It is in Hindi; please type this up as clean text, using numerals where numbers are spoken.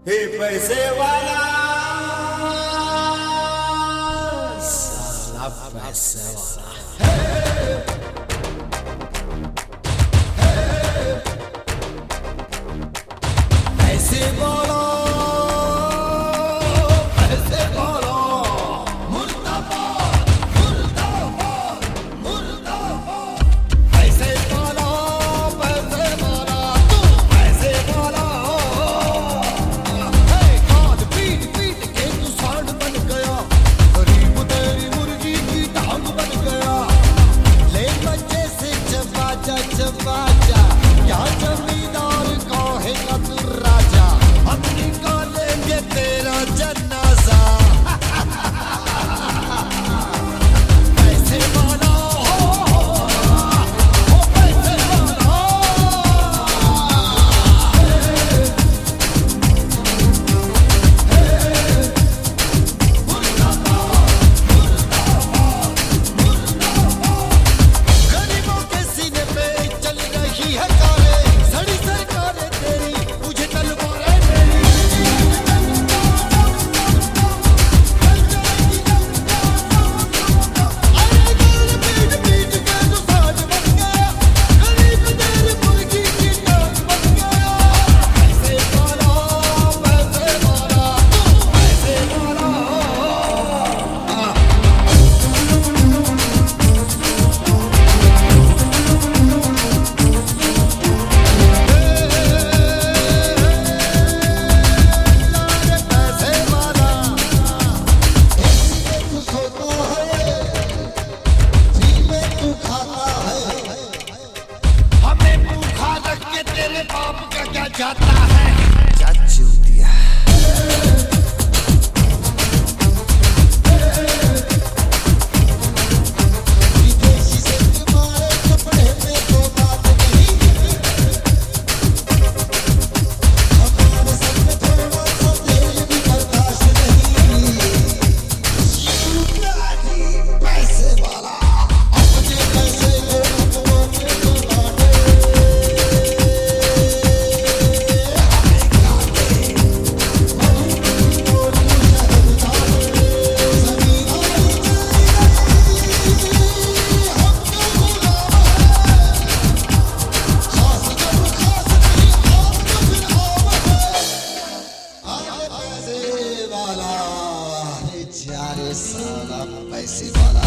हे पैसे वाला साला पैसे वाला पैसे वाला पैसे वाला मुर्दाबाद मुर्दाबाद मुर्दाबाद पैसे वाला तू पैसे वाला कान पीट पीट के तू सांड बन गया गरीब तेरी मुर्गी की टांग बन गया ले बच्चे से चबा जा क्या जमींदार कहेगा तू राजा हम निकालेंगे तेरा जनाजा पैसे वाला हो पैसे वाला गरीबों के सीने पे चल रही है कारें सड़ी सरकारें तेरी मुझे तलवारें मेरी अरे गाल पीट पीट के तू साज बन गया गरीब तेरी मुर्गी की टांग बन गया पैसे वाला तू पैसे वाला पैसे वाला तू सोता है जी में तू खाता है हमें भूखा रख के तेरे बाप का क्या जाता है क्या चूतिया विदेशी से तुम्हारे कपड़े पे तो बात नहीं हमारे सर में थोड़ा सा तेल भी बर्दाश्त नहीं पैसे वाला अपने पैसे को अपने को बांटे पैसे वाला साला पैसे वाला